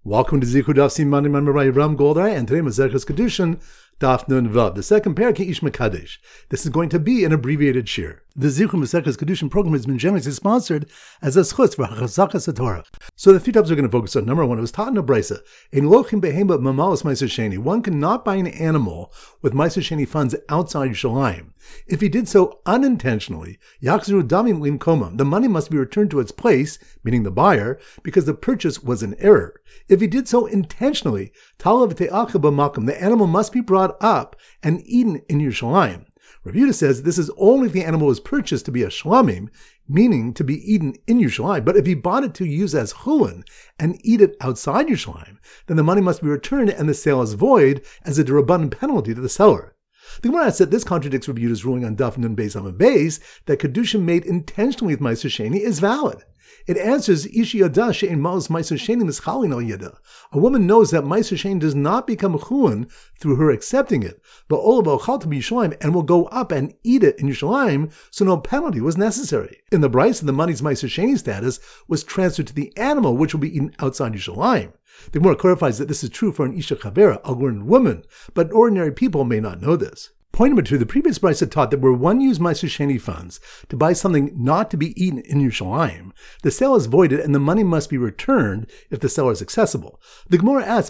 Welcome to Zichud Daf Siman Marai Ram Goldai, and today Maseches Kedushin Daf Nun Vav, the second parak Ish Mekadesh. This is going to be an abbreviated shir. The Zichud Maseches Kedushin program has been generously sponsored as a schutz for Chazakas Torah. So the three topics we're going to focus on. Number one, it was taught in a brisa. In Lochim Behema Mamalas Meiser Sheni, one cannot buy an animal with Meiser Sheni funds outside Yerushalayim. If he did so unintentionally, Yachzru Damim Lim Komam, the money must be returned to its place, meaning the buyer, because the purchase was an error. If he did so intentionally, Talav Te'acha B'Makam, the animal must be brought up and eaten in Yerushalayim. Rav Yehuda says this is only if the animal was purchased to be a shlamim, meaning to be eaten in Yerushalayim. But if he bought it to use as chulin and eat it outside Yerushalayim, then the money must be returned and the sale is void as a derabbanan penalty to the seller. The Gemara said this contradicts Rav Yehuda's ruling on Daf Nun Beis Amud Beis that kedusha made intentionally with Meiser Sheni is valid. It answers, Ishi Yada she'en ma'os Meiser Sheni mischalin al yada. A woman knows that Meiser Sheni does not become a chulin through her accepting it, but olav ochal to Yerushalayim and will go up and eat it in Yerushalayim, so no penalty was necessary. In the brisa, the money's Meiser Sheni status was transferred to the animal, which will be eaten outside Yerushalayim. The Gemara clarifies that this is true for an Isha Chavera, a learned woman, but ordinary people may not know this. Point number two, the previous brisa taught that where one used Meiser Sheni funds to buy something not to be eaten in Yerushalayim, the sale is voided and the money must be returned if the seller is accessible. The Gemara asks,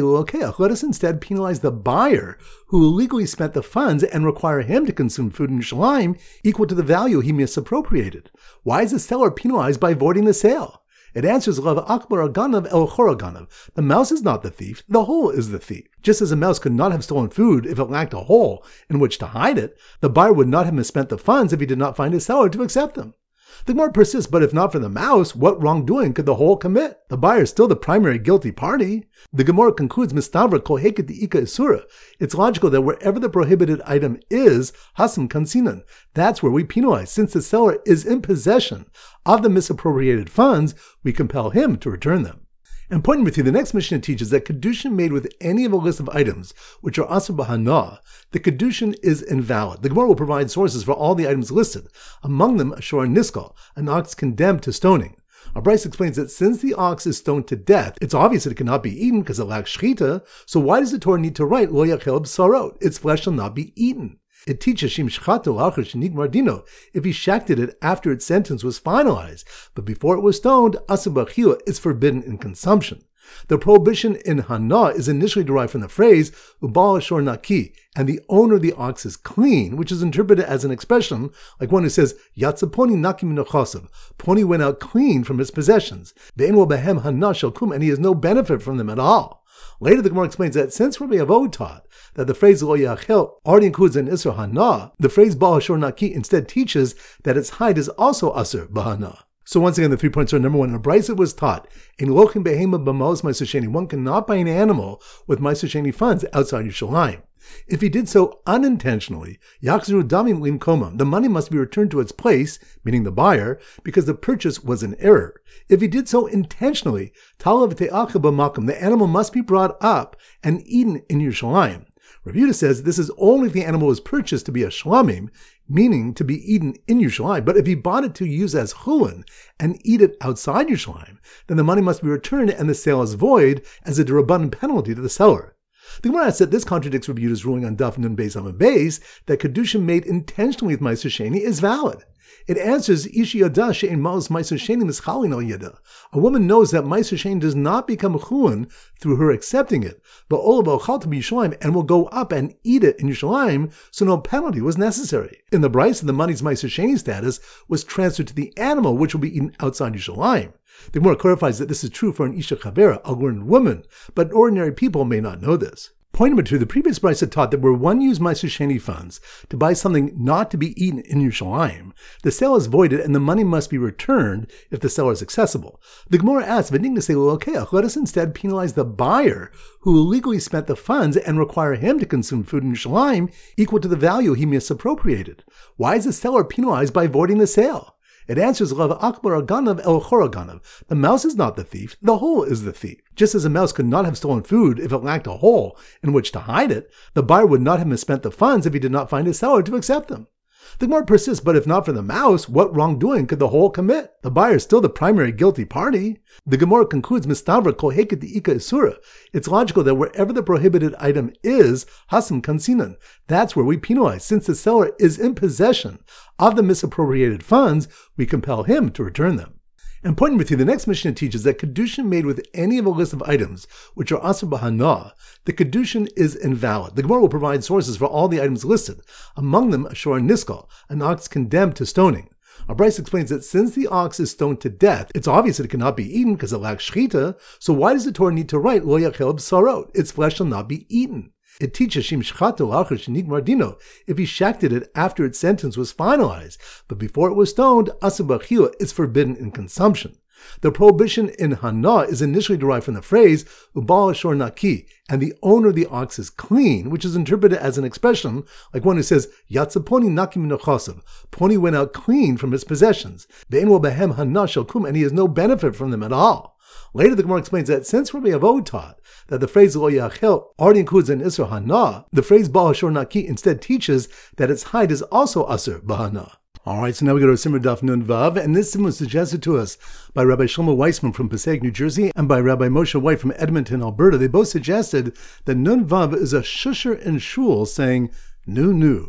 let us instead penalize the buyer who illegally spent the funds and require him to consume food in Yerushalayim equal to the value he misappropriated. Why is the seller penalized by voiding the sale? It answers, Lav Akbar Aganav El Choraganav. The mouse is not the thief, the hole is the thief. Just as a mouse could not have stolen food if it lacked a hole in which to hide it, the buyer would not have misspent the funds if he did not find a seller to accept them. The Gemara persists, but if not for the mouse, what wrongdoing could the hole commit? The buyer is still the primary guilty party. The Gemara concludes, Mistavra kol heket ika isura. It's logical that wherever the prohibited item is, hasam kansinan. That's where we penalize. Since the seller is in possession of the misappropriated funds, we compel him to return them. And point number three, the next Mishnah teaches that kedushin made with any of a list of items which are asur b'hana, the kedushin is invalid. The Gemara will provide sources for all the items listed, among them a shor niskal, an ox condemned to stoning. Our Bryce explains that since the ox is stoned to death, it's obvious that it cannot be eaten because it lacks shchita, so why does the Torah need to write lo yachel b'sarot? Its flesh shall not be eaten. It teaches Shim Shchato Achar Shenik Mardino if he shechted it after its sentence was finalized, but before it was stoned, Asur b'achila is forbidden in consumption. The prohibition in Hana is initially derived from the phrase Ubal Shor Naki, and the owner of the ox is clean, which is interpreted as an expression like one who says Yatzaponi Naki Minochasav. Poni went out clean from his possessions. Ve'enwo behem Hana shel kum, and he has no benefit from them at all. Later, the Gemara explains that since Rabbi Avo taught that the phrase Lo Yachel already includes an Isser Hana, the phrase Baal Shor Naki instead teaches that its hide is also Asur B'Hana. So once again, the 3 points are: number one, in a brisa it was taught, in Lochim Behema B'Maos Meiser Sheni, one cannot buy an animal with Meiser Sheni funds outside Yerushalayim. If he did so unintentionally, Yachzru Damim Lim Komam, the money must be returned to its place, meaning the buyer, because the purchase was an error. If he did so intentionally, Talav Te'acha B'Makam, the animal must be brought up and eaten in Yerushalayim. Rav Yehuda says this is only if the animal was purchased to be a shlamim, meaning to be eaten in Yerushalayim. But if he bought it to use as chulin and eat it outside Yerushalayim, then the money must be returned and the sale is void as a derabbanan penalty to the seller. The Gemara said this contradicts Rav Yehuda's ruling on Daf Nun Beis Amud Beis that kedusha made intentionally with Meiser Sheni is valid. It answers, Ishi Yada she'en ma'os Meiser Sheni mischalin al yada. A woman knows that Meiser Sheni does not become a chulin through her accepting it, but olav ochal to Yerushalayim and will go up and eat it in Yerushalayim, so no penalty was necessary. In the brisa, the money's Meiser Sheni status was transferred to the animal, which will be eaten outside Yerushalayim. The Gemara clarifies that this is true for an Isha Chavera, a learned woman, but ordinary people may not know this. Point number two, the previous brisa taught that where one used Meiser Sheni funds to buy something not to be eaten in Yerushalayim, the sale is voided and the money must be returned if the seller is accessible. The Gemara asks, let us instead penalize the buyer who illegally spent the funds and require him to consume food in Yerushalayim equal to the value he misappropriated. Why is the seller penalized by voiding the sale? It answers, Lav Akbar Aganav El Choraganav. The mouse is not the thief, the hole is the thief. Just as a mouse could not have stolen food if it lacked a hole in which to hide it, the buyer would not have misspent the funds if he did not find a seller to accept them. The Gemara persists, but if not for the mouse, what wrongdoing could the whole commit? The buyer is still the primary guilty party. The Gemara concludes, Mistavra kol heket di'ika isura. It's logical that wherever the prohibited item is, hasam kansinan. That's where we penalize. Since the seller is in possession of the misappropriated funds, we compel him to return them. And pointing with you, the next Mishnah teaches that kedushin made with any of a list of items which are asur b'hana, the kedushin is invalid. The Gemara will provide sources for all the items listed, among them a shor niskal, an ox condemned to stoning. Our Bryce explains that since the ox is stoned to death, it's obvious that it cannot be eaten because it lacks shechita, so why does the Torah need to write lo yachel b'sarot? Its flesh shall not be eaten. It teaches Shim Shchato Lachar Shenik Mardino if he shachted it after its sentence was finalized, but before it was stoned, Asur b'achila is forbidden in consumption. The prohibition in Hana is initially derived from the phrase Ubal Shor Naki, and the owner of the ox is clean, which is interpreted as an expression like one who says Yatsa Poni Naki Minochasav. Poni went out clean from his possessions. Ve'en behem Hana shel kum, and he has no benefit from them at all. Later, the Gemara explains that since Rabbi Avo taught that the phrase Lo Yachel already includes an Isser Hana, the phrase Baal Hashor Naki instead teaches that its hide is also Asur B'Hana. Alright, so now we go to Simmer Daf Nun Vav, and this Simmer was suggested to us by Rabbi Shlomo Weissman from Passaic, New Jersey, and by Rabbi Moshe White from Edmonton, Alberta. They both suggested that Nun Vav is a shusher in shul saying, Nu.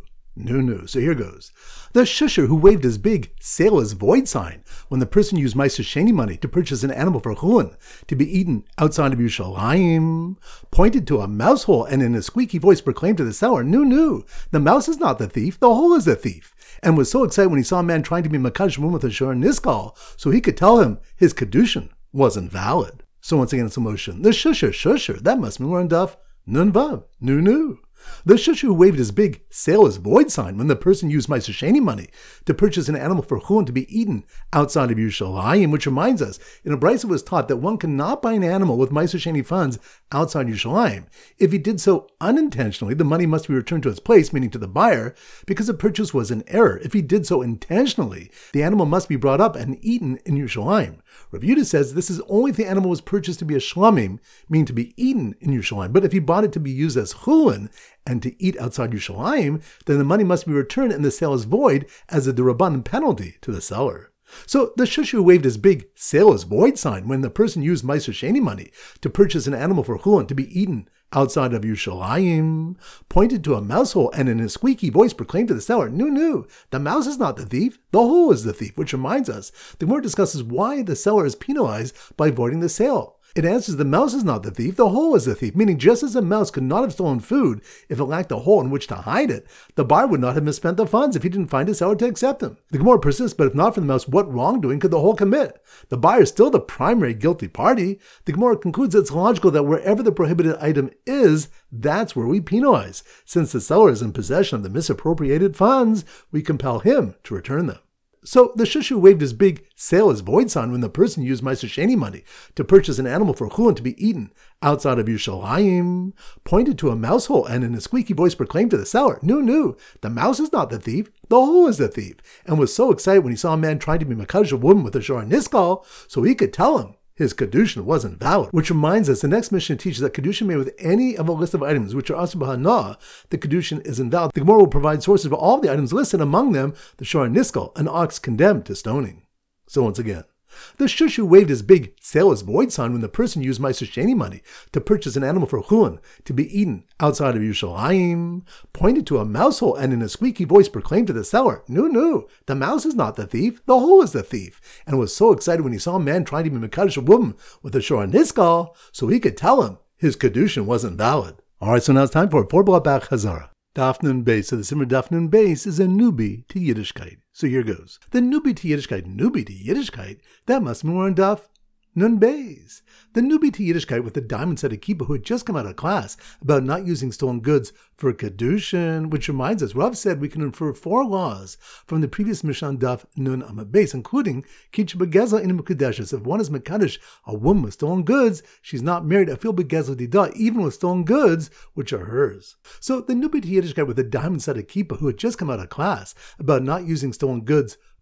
So here goes. The shusher who waved his big sailor's void sign when the person used Meiser Sheni money to purchase an animal for chulin to be eaten outside of Yerushalayim, pointed to a mouse hole and in a squeaky voice proclaimed to the seller, Nu, the mouse is not the thief, the hole is the thief, and was so excited when he saw a man trying to be Makadosh with a shor niskal, so he could tell him his kedushin wasn't valid. So once again it's a motion. The shusher, that must mean we're on Daf Nun Vav, Nu. The shusher who waved his big sailor's void sign when the person used Meiser Sheni money to purchase an animal for chulin to be eaten outside of Yerushalayim, which reminds us, in a brisa was taught that one cannot buy an animal with Meiser Sheni funds outside Yerushalayim. If he did so unintentionally, the money must be returned to its place, meaning to the buyer, because the purchase was an error. If he did so intentionally, the animal must be brought up and eaten in Yerushalayim. Rav Yehuda says this is only if the animal was purchased to be a shlamim, meaning to be eaten in Yerushalayim. But if he bought it to be used as chulin and to eat outside Yerushalayim, then the money must be returned and the sale is void as a d'Rabbanan penalty to the seller. So the shusher who waved his big sailor's void sign when the person used Meiser Sheni money to purchase an animal for chulin to be eaten outside of Yerushalayim, pointed to a mouse hole and in a squeaky voice proclaimed to the seller, Nu, the mouse is not the thief, the hole is the thief, which reminds us, the Gemara discusses why the seller is penalized by voiding the sale. It answers the mouse is not the thief, the hole is the thief, meaning just as a mouse could not have stolen food if it lacked a hole in which to hide it, the buyer would not have misspent the funds if he didn't find a seller to accept them. The Gemara persists, but if not for the mouse, what wrongdoing could the hole commit? The buyer is still the primary guilty party. The Gemara concludes that it's logical that wherever the prohibited item is, that's where we penalize. Since the seller is in possession of the misappropriated funds, we compel him to return them. So the shusher waved his big sailor's void sign when the person used Meiser Sheni money to purchase an animal for chulin to be eaten outside of Yerushalayim, pointed to a mouse hole and in a squeaky voice proclaimed to the seller, Nu, the mouse is not the thief, the hole is the thief, and was so excited when he saw a man trying to be Makadosh a woman with a shor niskal, so he could tell him his kedushin wasn't valid. Which reminds us, the next Mishnah teaches that kedushin made with any of a list of items which are asur b'hana, the kedushin is invalid. The Gemara will provide sources for all the items listed, among them the shor niskal, an ox condemned to stoning. So once again, the shusher who waved his big sailor's void sign when the person used Meiser Sheni money to purchase an animal for chulin to be eaten outside of Yerushalayim, pointed to a mouse hole and in a squeaky voice proclaimed to the seller, Nu, the mouse is not the thief, the hole is the thief, and was so excited when he saw a man trying to be Mekadosh a woman with a shor niskal, so he could tell him his kedushin wasn't valid. Alright, so now it's time for a Porbala Bach Hazara. Daf Nun Beis. So the Simmer Daf Nun Beis is a newbie to Yiddishkeit. So here goes. The newbie to Yiddishkeit, that must mean we're on Daf Nun Beis. The newbie to Yiddishkeit with the diamond-studded kippah who had just come out of class about not using stolen goods for kedushin, which reminds us, Rav said we can infer 4 laws from the previous Mishnah Daf Nun Amud Beis, including Kitch Begezla in Mekudeshes. If one is Mekadosh, a woman with stolen goods, she's not married Afil Begezla Dida, even with stolen goods, which are hers. So the newbie to Yiddishkeit with the diamond-studded kippah who had just come out of class about not using stolen goods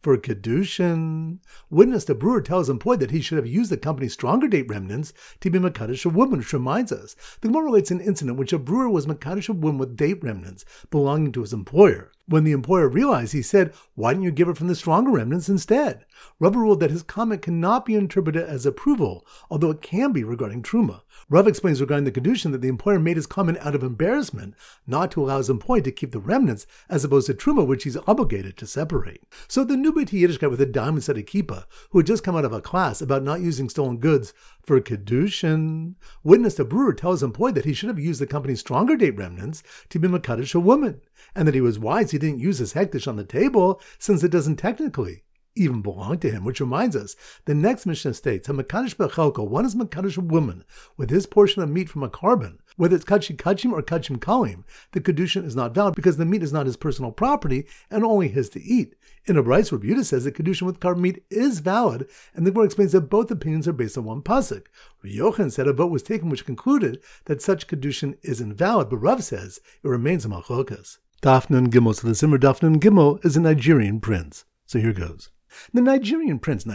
for Kedushin. Witness, the brewer tells employee that he should have used the company's stronger date remnants to be Mekadosh a woman, which reminds us. The Gemara relates an incident in which a brewer was Mekadosh a woman with date remnants belonging to his employer. When the employer realized, he said, "Why didn't you give it from the stronger remnants instead?" Rav ruled that his comment cannot be interpreted as approval, although it can be regarding Truma. Rav explains regarding the Kedushin that the employer made his comment out of embarrassment, not to allow his employee to keep the remnants, as opposed to Truma, which he's obligated to separate. So the new Beit Yiddish guy with a diamond-studded kippah, who had just come out of a class about not using stolen goods for Kedushin, witnessed a brewer tell his employee that he should have used the company's stronger date remnants to be Mekadosh a woman, and that he was wise he didn't use his hektish on the table, since it doesn't technically even belong to him, which reminds us, the next Mishnah states, HaMekadosh B'chelko, one is Mekadosh a woman with his portion of meat from a carbon, whether it's Kachim Kachim or Kachim Kalim, the Kedushin is not valid because the meat is not his personal property and only his to eat. In a Bryce, Rabbi Yehuda says that Kedushin with carbon meat is valid, and the Gemara explains that both opinions are based on one pasuk. Rabbi Yochanan said a vote was taken which concluded that such Kedushin is invalid, but Rav says it remains a machlokas. Daf Nun Gimel, so the Simmer Daf Nun Gimel is a Nigerian prince. So here goes. The Nigerian prince,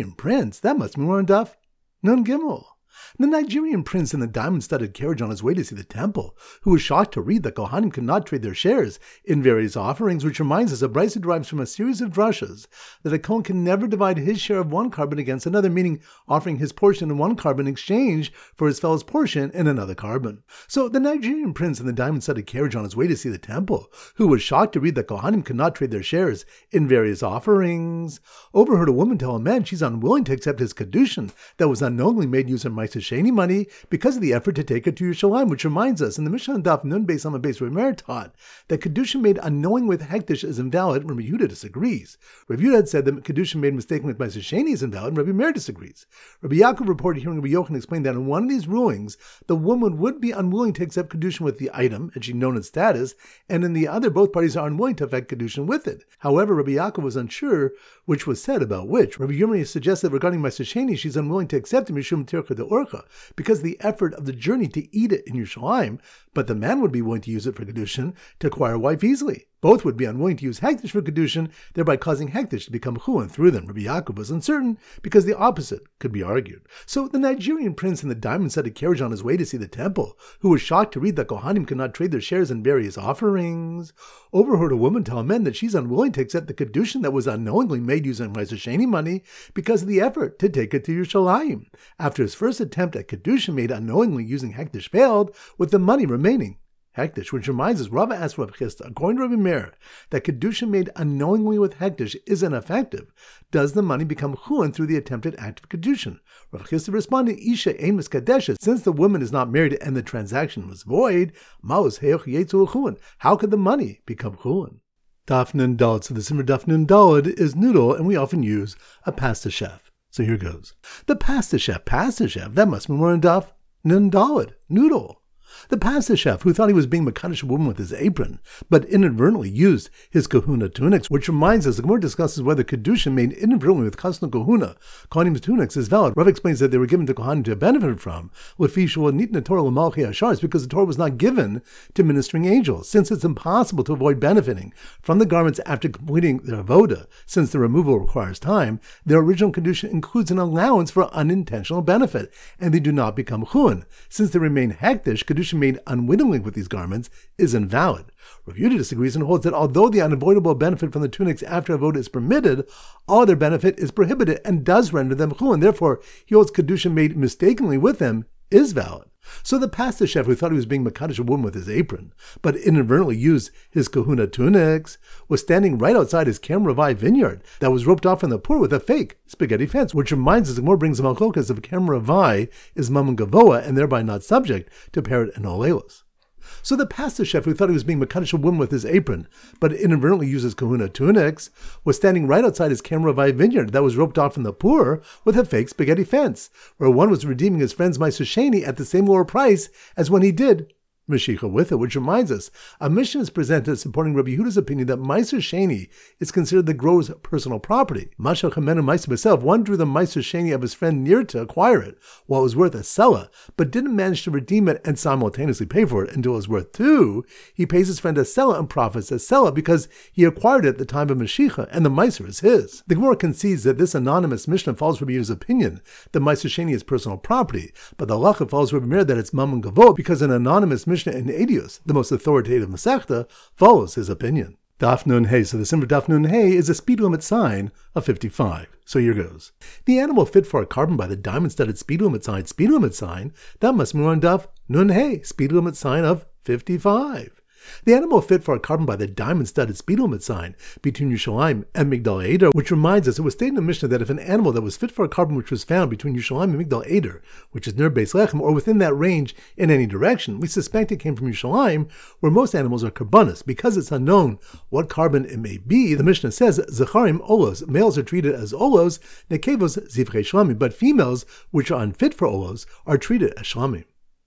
that must be more on Daf Nun Gimel. The Nigerian prince in the diamond-studded carriage on his way to see the temple, who was shocked to read that Kohanim could not trade their shares in various offerings, which reminds us of Brisa derives from a series of drashas that a Kohen can never divide his share of one carbon against another, meaning offering his portion in one carbon in exchange for his fellow's portion in another carbon. So the Nigerian prince in the diamond-studded carriage on his way to see the temple, who was shocked to read that Kohanim could not trade their shares in various offerings, overheard a woman tell a man she's unwilling to accept his Kedushin that was unknowingly made use of Ma'aseh Sheni money because of the effort to take it to Yerushalayim, which reminds us, in the Mishnah Daf Nun Beis Amud Beis, Rabbi Meir taught that Kedushin made unknowing with hektish is invalid, and Rabbi Yehuda disagrees. Rabbi Yehuda had said that Kedushin made mistaken with Ma'aseh Sheni is invalid, and Rabbi Meir disagrees. Rabbi Yaakov reported hearing Rabbi Yochanan explain that in one of these rulings, the woman would be unwilling to accept Kedushin with the item, and she known its status, and in the other, both parties are unwilling to affect Kedushin with it. However, Rabbi Yaakov was unsure which was said about which. Rabbi Yirmiyah suggested regarding Ma'aseh Sheni, she's unwilling to accept it Mishum Tircha de Orcha, because of the effort of the journey to eat it in Yerushalayim, but the man would be willing to use it for Kedushin to acquire a wife easily. Both would be unwilling to use hektish for Kedushin, thereby causing hektish to become chuan through them. Rabbi Yaakov was uncertain because the opposite could be argued. So the Nigerian prince in the diamond-studded carriage on his way to see the temple, who was shocked to read that Kohanim could not trade their shares in various offerings, overheard a woman tell men that she's unwilling to accept the Kedushin that was unknowingly made using Ma'aseh Sheni money because of the effort to take it to Yerushalayim. After his first attempt at Kedushin made unknowingly using hektish failed, with the money remaining hektish, which reminds us, Rava asked Rav Chisda, according to Rabbi Meir, that Kedushin made unknowingly with hektish is ineffective. Does the money become chuan through the attempted act of Kedushin? Rav Chisda responded, Isha ein miskadeshes, since the woman is not married and the transaction was void, maus heoch yetzu chuan. How could the money become chuan? Daf Nun Daled. So the Simmer Daf Nun Daled is noodle, and we often use a pasta chef. So here goes. The pasta chef, that must be more in Daf Nun Daled, noodle. The pasta chef, who thought he was being Mekadosh a woman with his apron, but inadvertently used his kahuna tunics, which reminds us, the Gemara discusses whether Kedushin made inadvertently with Kasna kahuna, Kohanim's tunics, is valid. Rav explains that they were given to Kohanim to benefit from, because the Torah was not given to ministering angels. Since it's impossible to avoid benefiting from the garments after completing their avoda, since the removal requires time, their original Kedushin includes an allowance for unintentional benefit, and they do not become chun. Since they remain hektish, Kedushin made unwittingly with these garments is invalid. Rav Yehuda disagrees and holds that although the unavoidable benefit from the tunics after avoda is permitted, all other benefit is prohibited and does render them chulin. Therefore, he holds Kedushin made mistakenly with them is valid. So the pasta chef, who thought he was being Mekadosh a woman with his apron, but inadvertently used his kahuna tunics, was standing right outside his Kem Ravai vineyard that was roped off from the poor with a fake spaghetti fence, which reminds us, the Gemara brings the malchokas of Kem Ravai is mammon gavoa and thereby not subject to parrot and olelos. So the pasta chef, who thought he was being Mekadosh a woman with his apron, but inadvertently used his kahuna tunics, was standing right outside his Kem Ravai vineyard that was roped off from the poor with a fake spaghetti fence, where one was redeeming his friend's Ma'aseh Sheni at the same lower price as when he did Mashicha with it, which reminds us, a Mishnah is presented supporting Rabbi Yehuda's opinion that Meiser Sheni is considered the grower's personal property. Masha Chamenu Meiser B'Self, one drew the Meiser Sheni of his friend near to acquire it, while it was worth a sela, but didn't manage to redeem it and simultaneously pay for it until it was worth 2. He pays his friend a sela and profits a sela because he acquired it at the time of Mashicha, and the Meiser is his. The Gemara concedes that this anonymous Mishnah follows Rabbi Yehuda's opinion that Meiser Sheni is personal property, but the halacha follows Rabbi Meir that it's Mammon Gavot because an anonymous Mishnah in Edius, the most authoritative Masechta, follows his opinion. Daf Nun Hey. So the symbol Daf Nun Hey is a speed limit sign of 55. So here goes. The animal fit for a carbon by the diamond-studded speed limit sign, that must be on Daf Nun Hey, speed limit sign of 55. The animal fit for a carbon by the diamond-studded speed limit sign between Yerushalayim and Migdal Eder, which reminds us, it was stated in the Mishnah that if an animal that was fit for a carbon which was found between Yerushalayim and Migdal Eder, which is near Beis Lechem, or within that range in any direction, we suspect it came from Yerushalayim, where most animals are karbanos. Because it's unknown what carbon it may be, the Mishnah says, Zecharim olos, males are treated as olos, nekevos zivrei shlamim, but females, which are unfit for olos, are treated as shlamim.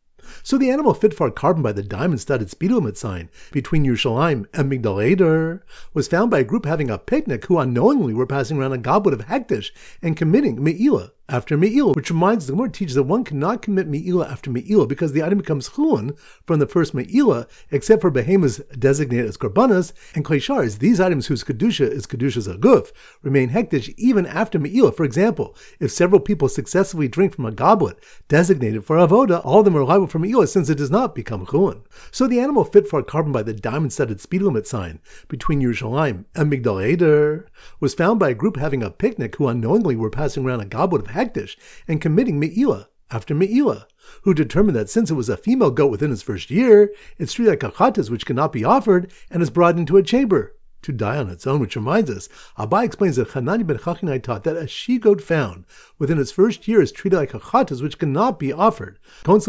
So the animal fit for a carbon by the diamond-studded speed limit sign between Yerushalayim and Migdal Eder was found by a group having a picnic who unknowingly were passing around a goblet of hektish and committing me'ilah after me'ilah, which reminds us, the Gemara teaches that one cannot commit me'ilah after me'ilah because the item becomes chulun from the first me'ilah, except for behemoths designated as korbanos, and kleishars, these items whose kedusha is kedushas aguf, remain hektish even after me'ilah. For example, if several people successively drink from a goblet designated for avoda, all of them are liable for me'ilah since it does not become chulun. So the animal fit for a carbon by the diamond-studded speed limit sign between Yerushalayim and Migdal Eder was found by a group having a picnic who unknowingly were passing around a goblet of hektish and committing me'ilah after me'ilah, who determined that since it was a female goat within its first year, it's treated like a chatas which cannot be offered and is brought into a chamber to die on its own, which reminds us, Abai explains that Hanani ben Chachinai taught that a she-goat found within its first year is treated like a chatas which cannot be offered.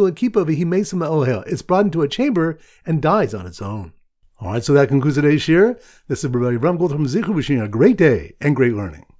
It's brought into a chamber and dies on its own. Alright, so that concludes today's shir. This is Rabbi Ram Gold from Zichu wishing you a great day and great learning.